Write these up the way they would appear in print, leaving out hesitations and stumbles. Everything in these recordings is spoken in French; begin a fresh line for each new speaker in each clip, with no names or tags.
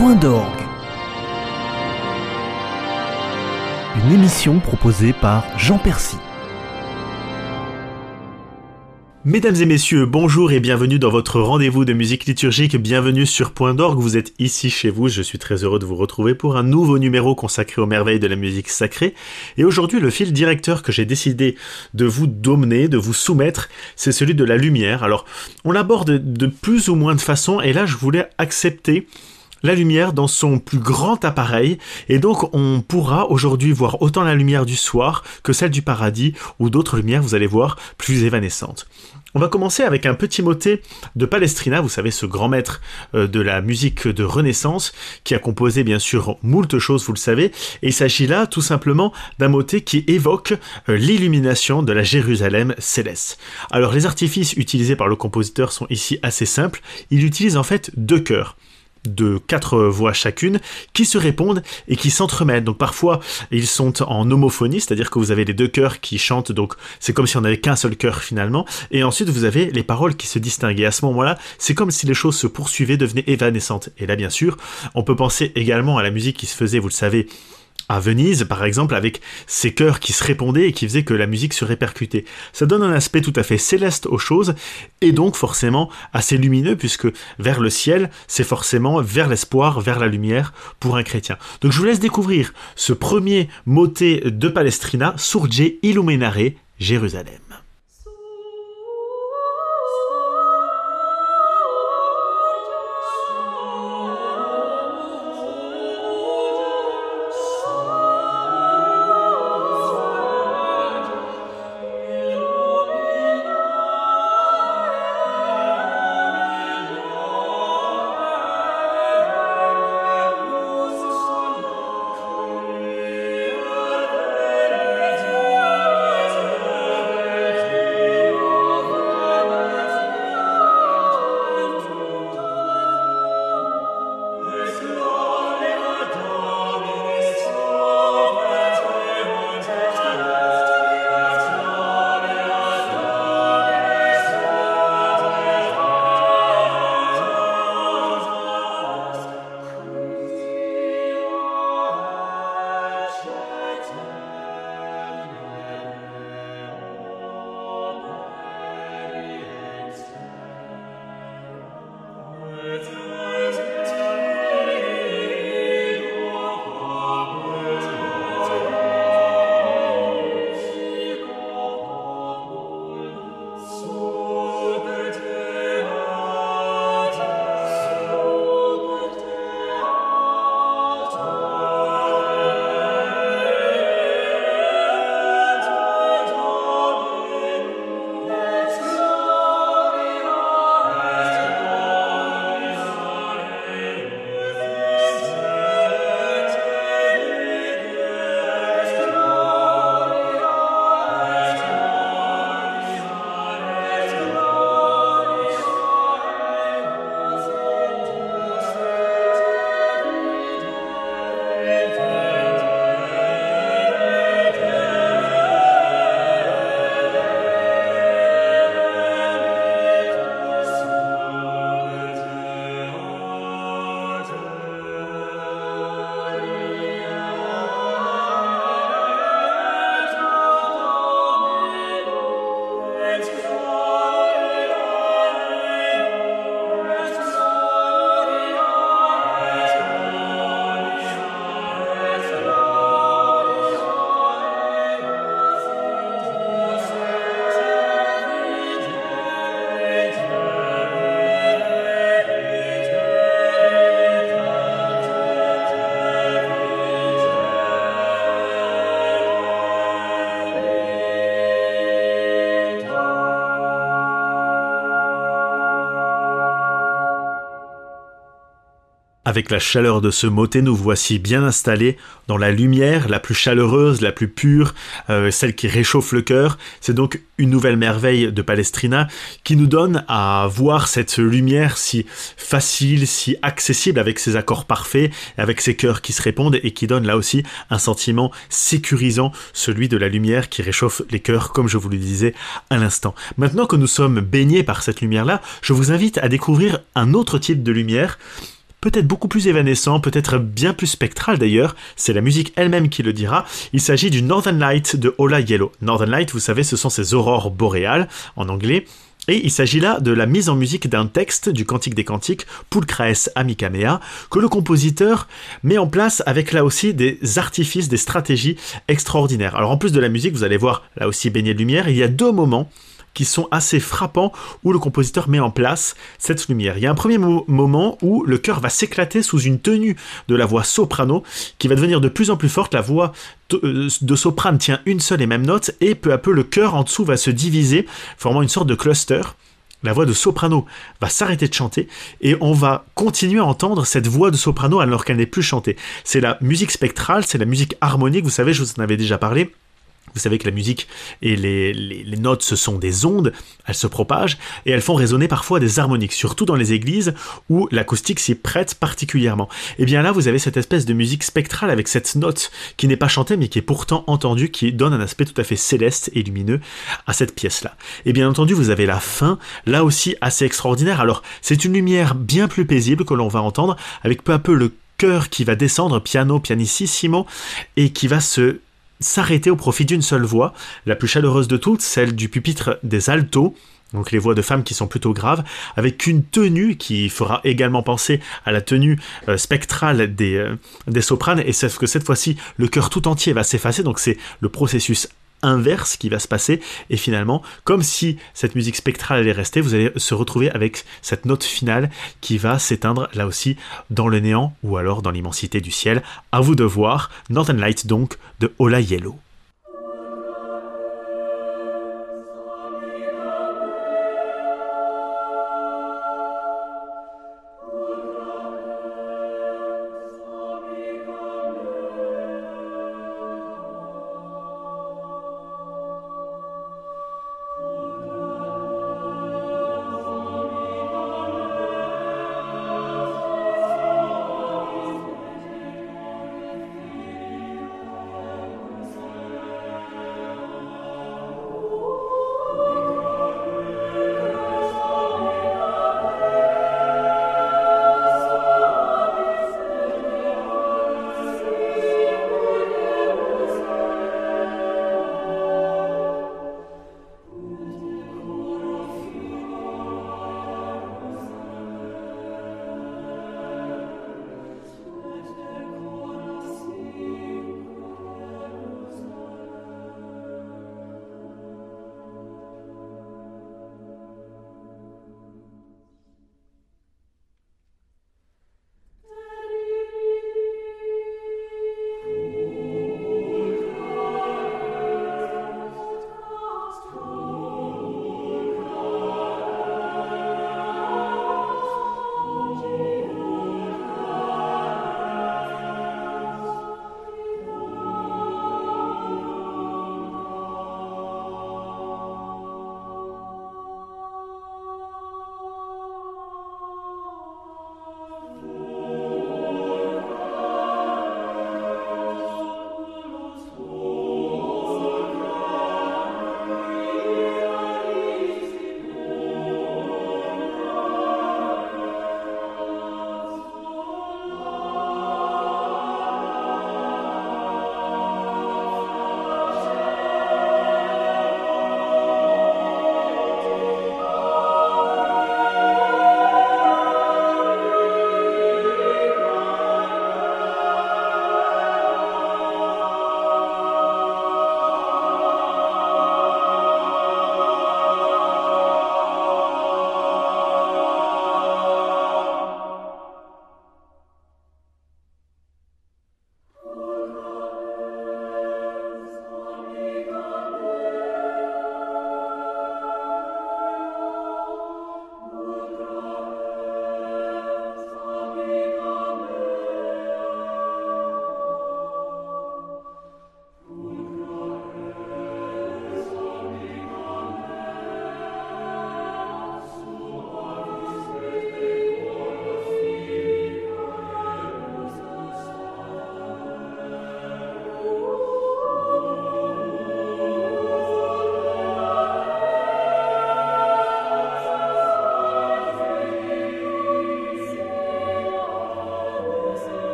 Point d'orgue. Une émission proposée par Jean Percy.
Mesdames et messieurs, bonjour et bienvenue dans votre rendez-vous de musique liturgique. Bienvenue sur Point d'orgue, vous êtes ici chez vous. Je suis très heureux de vous retrouver pour un nouveau numéro consacré aux merveilles de la musique sacrée. Et aujourd'hui, le fil directeur que j'ai décidé de vous donner, de vous soumettre, c'est celui de la lumière. Alors, on l'aborde de plus ou moins de façons, et là, je voulais accepter la lumière dans son plus grand appareil, et donc on pourra aujourd'hui voir autant la lumière du soir que celle du paradis, ou d'autres lumières, vous allez voir, plus évanescentes. On va commencer avec un petit motet de Palestrina, vous savez, ce grand maître de la musique de Renaissance, qui a composé bien sûr moult choses, vous le savez, et il s'agit là tout simplement d'un motet qui évoque l'illumination de la Jérusalem céleste. Alors les artifices utilisés par le compositeur sont ici assez simples, il utilise en fait deux chœurs de 4 voix chacune, qui se répondent et qui s'entremêlent. Donc parfois, ils sont en homophonie, c'est-à-dire que vous avez les deux chœurs qui chantent, donc c'est comme si on n'avait qu'un seul chœur finalement, et ensuite vous avez les paroles qui se distinguent. Et à ce moment-là, c'est comme si les choses se poursuivaient, devenaient évanescentes. Et là, bien sûr, on peut penser également à la musique qui se faisait, vous le savez, à Venise, par exemple, avec ces chœurs qui se répondaient et qui faisaient que la musique se répercutait. Ça donne un aspect tout à fait céleste aux choses, et donc forcément assez lumineux, puisque vers le ciel, c'est forcément vers l'espoir, vers la lumière, pour un chrétien. Donc je vous laisse découvrir ce premier motet de Palestrina, Surge Illuminare Jérusalem. Avec la chaleur de ce motet, nous voici bien installés dans la lumière la plus chaleureuse, la plus pure, celle qui réchauffe le cœur. C'est donc une nouvelle merveille de Palestrina qui nous donne à voir cette lumière si facile, si accessible, avec ses accords parfaits, avec ses chœurs qui se répondent et qui donne là aussi un sentiment sécurisant, celui de la lumière qui réchauffe les cœurs, comme je vous le disais à l'instant. Maintenant que nous sommes baignés par cette lumière-là, je vous invite à découvrir un autre type de lumière, peut-être beaucoup plus évanescent, peut-être bien plus spectral d'ailleurs, c'est la musique elle-même qui le dira. Il s'agit du Northern Light de Ola Yellow. Northern Light, vous savez, ce sont ces aurores boréales en anglais. Et il s'agit là de la mise en musique d'un texte du Cantique des Cantiques, Pulchrae amica mea, que le compositeur met en place avec là aussi des artifices, des stratégies extraordinaires. Alors en plus de la musique, vous allez voir là aussi baigné de lumière, il y a deux moments qui sont assez frappants où le compositeur met en place cette lumière. Il y a un premier moment où le chœur va s'éclater sous une tenue de la voix soprano qui va devenir de plus en plus forte. La voix de soprane tient une seule et même note et peu à peu le chœur en dessous va se diviser, formant une sorte de cluster. La voix de soprano va s'arrêter de chanter et on va continuer à entendre cette voix de soprano alors qu'elle n'est plus chantée. C'est la musique spectrale, c'est la musique harmonique, vous savez, je vous en avais déjà parlé. Vous savez que la musique et les notes, ce sont des ondes, elles se propagent et elles font résonner parfois des harmoniques, surtout dans les églises où l'acoustique s'y prête particulièrement. Et bien là, vous avez cette espèce de musique spectrale avec cette note qui n'est pas chantée mais qui est pourtant entendue, qui donne un aspect tout à fait céleste et lumineux à cette pièce-là. Et bien entendu, vous avez la fin, là aussi assez extraordinaire. Alors, c'est une lumière bien plus paisible que l'on va entendre, avec peu à peu le chœur qui va descendre piano, pianissimo, et qui va s'arrêter au profit d'une seule voix, la plus chaleureuse de toutes, celle du pupitre des altos, donc les voix de femmes qui sont plutôt graves, avec une tenue qui fera également penser à la tenue spectrale des sopranes, et sauf que cette fois-ci, le chœur tout entier va s'effacer, donc c'est le processus inverse qui va se passer, et finalement, comme si cette musique spectrale allait rester, vous allez se retrouver avec cette note finale qui va s'éteindre là aussi dans le néant ou alors dans l'immensité du ciel. À vous de voir, Northern Light donc de Ola Yellow.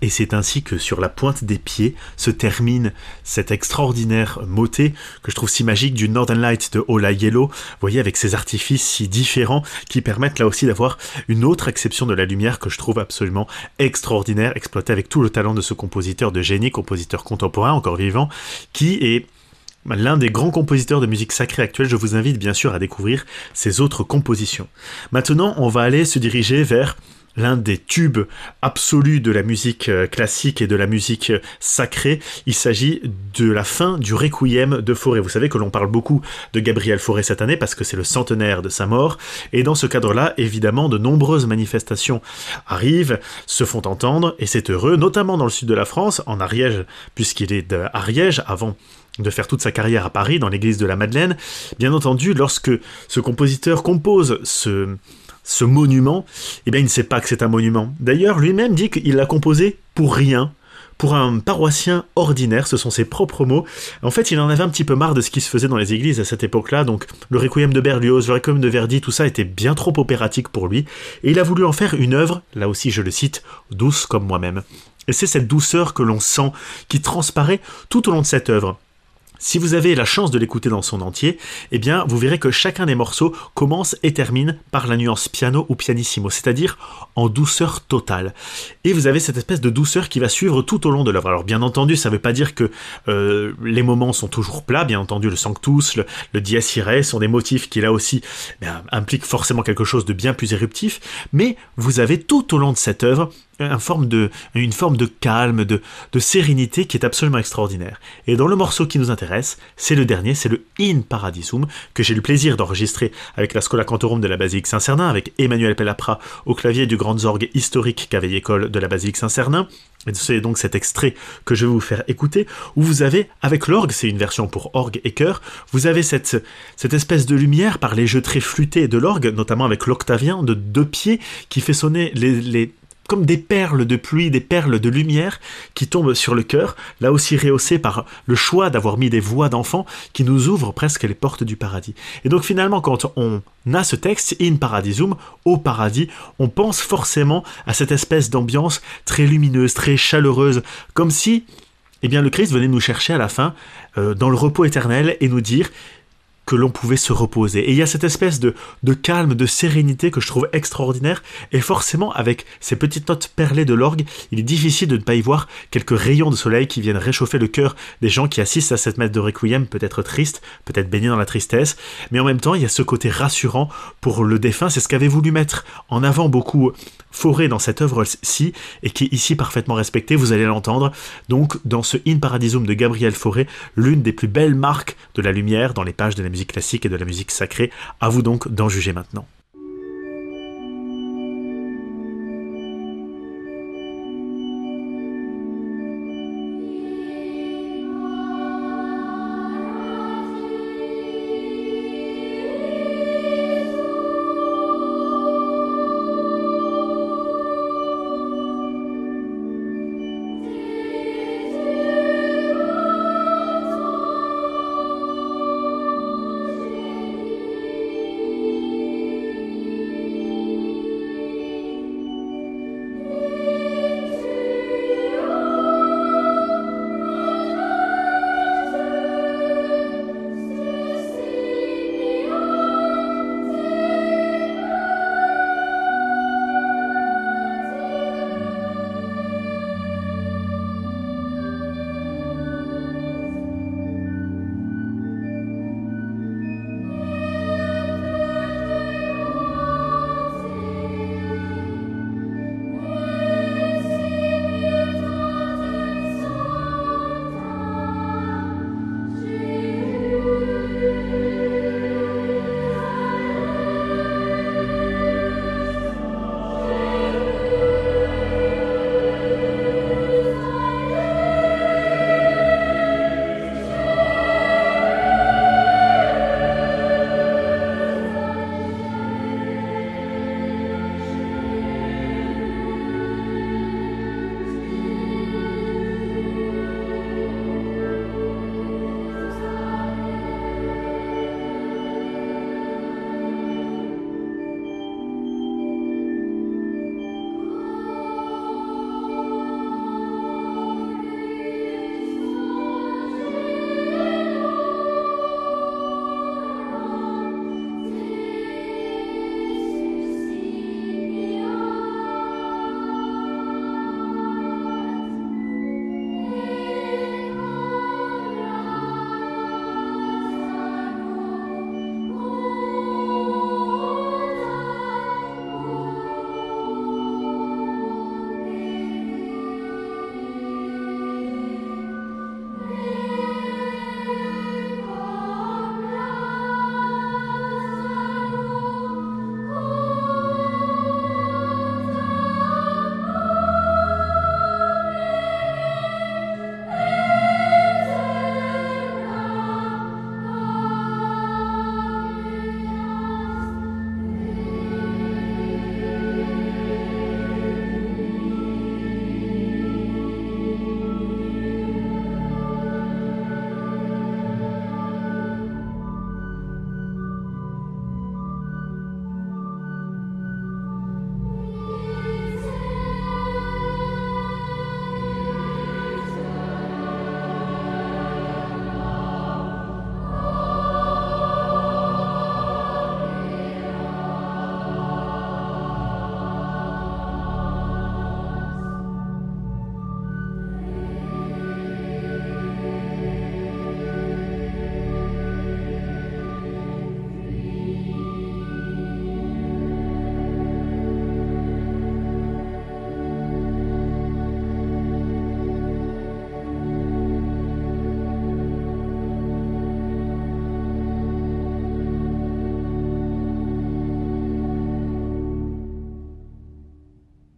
Et c'est ainsi que sur la pointe des pieds se termine cet extraordinaire motet que je trouve si magique du Northern Light de Ola Yellow, vous voyez, avec ces artifices si différents qui permettent là aussi d'avoir une autre acception de la lumière que je trouve absolument extraordinaire, exploitée avec tout le talent de ce compositeur de génie, compositeur contemporain encore vivant, qui est l'un des grands compositeurs de musique sacrée actuelle. Je vous invite bien sûr à découvrir ses autres compositions. Maintenant, on va aller se diriger vers l'un des tubes absolus de la musique classique et de la musique sacrée. Il s'agit de la fin du Requiem de Fauré. Vous savez que l'on parle beaucoup de Gabriel Fauré cette année parce que c'est le centenaire de sa mort. Et dans ce cadre-là, évidemment, de nombreuses manifestations arrivent, se font entendre, et c'est heureux, notamment dans le sud de la France, en Ariège, puisqu'il est d'Ariège avant de faire toute sa carrière à Paris, dans l'église de la Madeleine. Bien entendu, lorsque ce compositeur compose ce monument, eh bien il ne sait pas que c'est un monument. D'ailleurs, lui-même dit qu'il l'a composé pour rien, pour un paroissien ordinaire, ce sont ses propres mots. En fait, il en avait un petit peu marre de ce qui se faisait dans les églises à cette époque-là, donc le Requiem de Berlioz, le Requiem de Verdi, tout ça était bien trop opératique pour lui, et il a voulu en faire une œuvre, là aussi je le cite, douce comme moi-même. Et c'est cette douceur que l'on sent, qui transparaît tout au long de cette œuvre. Si vous avez la chance de l'écouter dans son entier, eh bien, vous verrez que chacun des morceaux commence et termine par la nuance piano ou pianissimo, c'est-à-dire en douceur totale. Et vous avez cette espèce de douceur qui va suivre tout au long de l'œuvre. Alors, bien entendu, ça ne veut pas dire que les moments sont toujours plats. Bien entendu, le Sanctus, le Dies Irae sont des motifs qui, là aussi, impliquent forcément quelque chose de bien plus éruptif. Mais vous avez tout au long de cette œuvre une forme de calme, de sérénité qui est absolument extraordinaire. Et dans le morceau qui nous intéresse, c'est le dernier, c'est le In Paradisum, que j'ai eu le plaisir d'enregistrer avec la Schola Cantorum de la Basilique Saint-Cernin, avec Emmanuel Pellapra au clavier du grand orgue historique qu'avait-école de la Basilique Saint-Cernin. Et c'est donc cet extrait que je vais vous faire écouter, où vous avez, avec l'orgue, c'est une version pour orgue et chœur, vous avez cette espèce de lumière par les jeux très flûtés de l'orgue, notamment avec l'octavien de 2 pieds, qui fait sonner comme des perles de pluie, des perles de lumière qui tombent sur le cœur, là aussi rehaussé par le choix d'avoir mis des voix d'enfants qui nous ouvrent presque les portes du paradis. Et donc finalement, quand on a ce texte, In Paradisum, au paradis, on pense forcément à cette espèce d'ambiance très lumineuse, très chaleureuse, comme si le Christ venait nous chercher à la fin, dans le repos éternel, et nous dire que l'on pouvait se reposer. Et il y a cette espèce de calme, de sérénité que je trouve extraordinaire, et forcément, avec ces petites notes perlées de l'orgue, il est difficile de ne pas y voir quelques rayons de soleil qui viennent réchauffer le cœur des gens qui assistent à cette messe de Requiem, peut-être tristes, peut-être baignés dans la tristesse, mais en même temps, il y a ce côté rassurant pour le défunt. C'est ce qu'avait voulu mettre en avant beaucoup Fauré dans cette œuvre-ci, et qui est ici parfaitement respectée, vous allez l'entendre, donc dans ce In Paradisum de Gabriel Fauré, l'une des plus belles marques de la lumière dans les pages de la musique classique et de la musique sacrée. À vous donc d'en juger maintenant.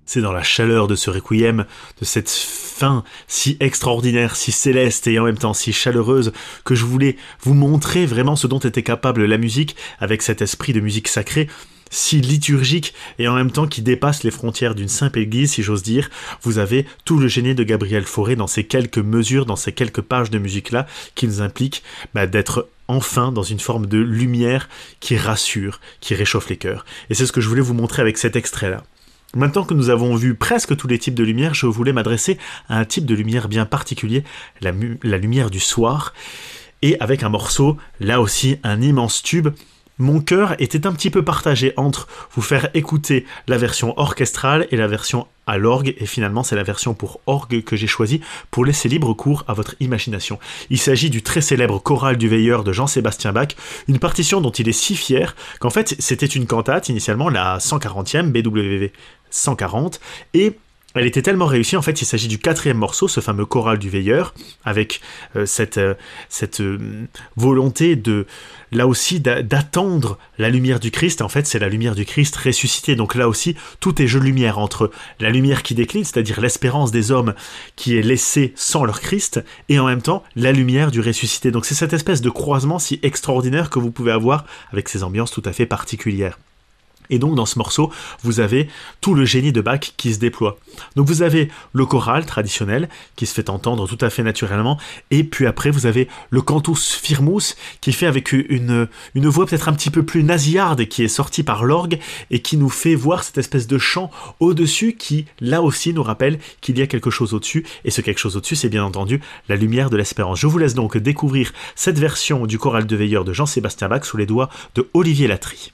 C'est dans la chaleur de ce requiem, de cette fin si extraordinaire, si céleste et en même temps si chaleureuse, que je voulais vous montrer vraiment ce dont était capable la musique avec cet esprit de musique sacrée, si liturgique et en même temps qui dépasse les frontières d'une simple église, si j'ose dire. Vous avez tout le génie de Gabriel Fauré dans ces quelques mesures, dans ces quelques pages de musique-là, qui nous impliquent d'être enfin dans une forme de lumière qui rassure, qui réchauffe les cœurs. Et c'est ce que je voulais vous montrer avec cet extrait-là. Maintenant que nous avons vu presque tous les types de lumière, je voulais m'adresser à un type de lumière bien particulier, la lumière du soir, et avec un morceau, là aussi un immense tube. Mon cœur était un petit peu partagé entre vous faire écouter la version orchestrale et la version à l'orgue, et finalement c'est la version pour orgue que j'ai choisie pour laisser libre cours à votre imagination. Il s'agit du très célèbre Choral du Veilleur de Jean-Sébastien Bach, une partition dont il est si fier qu'en fait c'était une cantate, initialement la 140e, BWV 140, et elle était tellement réussie, en fait il s'agit du 4e morceau, ce fameux Choral du Veilleur, avec cette volonté de, là aussi, d'attendre la lumière du Christ. En fait c'est la lumière du Christ ressuscité, donc là aussi tout est jeu de lumière entre la lumière qui décline, c'est-à-dire l'espérance des hommes qui est laissée sans leur Christ, et en même temps la lumière du ressuscité. Donc c'est cette espèce de croisement si extraordinaire que vous pouvez avoir avec ces ambiances tout à fait particulières. Et donc dans ce morceau, vous avez tout le génie de Bach qui se déploie. Donc vous avez le choral traditionnel qui se fait entendre tout à fait naturellement, et puis après vous avez le cantus firmus qui fait avec une voix peut-être un petit peu plus nasillarde qui est sortie par l'orgue et qui nous fait voir cette espèce de chant au-dessus qui là aussi nous rappelle qu'il y a quelque chose au-dessus, et ce quelque chose au-dessus c'est bien entendu la lumière de l'espérance. Je vous laisse donc découvrir cette version du Choral de Veilleur de Jean-Sébastien Bach sous les doigts de Olivier Latry.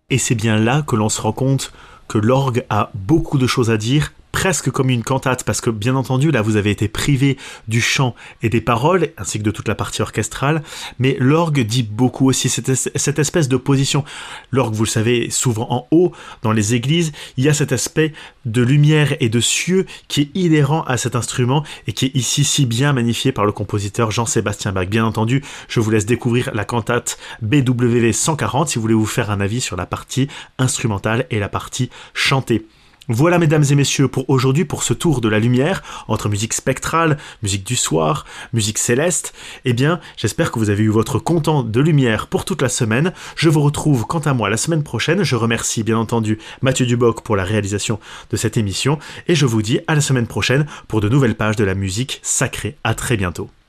Et c'est bien là que l'on se rend compte que l'orgue a beaucoup de choses à dire, presque comme une cantate, parce que bien entendu, là vous avez été privé du chant et des paroles, ainsi que de toute la partie orchestrale, mais l'orgue dit beaucoup aussi, cette espèce de position. L'orgue, vous le savez, souvent en haut, dans les églises, il y a cet aspect de lumière et de cieux qui est inhérent à cet instrument et qui est ici si bien magnifié par le compositeur Jean-Sébastien Bach. Bien entendu, je vous laisse découvrir la cantate BWV 140 si vous voulez vous faire un avis sur la partie instrumentale et la partie chantée. Voilà, mesdames et messieurs, pour aujourd'hui, pour ce tour de la lumière, entre musique spectrale, musique du soir, musique céleste. Eh bien, j'espère que vous avez eu votre content de lumière pour toute la semaine. Je vous retrouve, quant à moi, la semaine prochaine. Je remercie, bien entendu, Mathieu Duboc pour la réalisation de cette émission. Et je vous dis à la semaine prochaine pour de nouvelles pages de la musique sacrée. À très bientôt.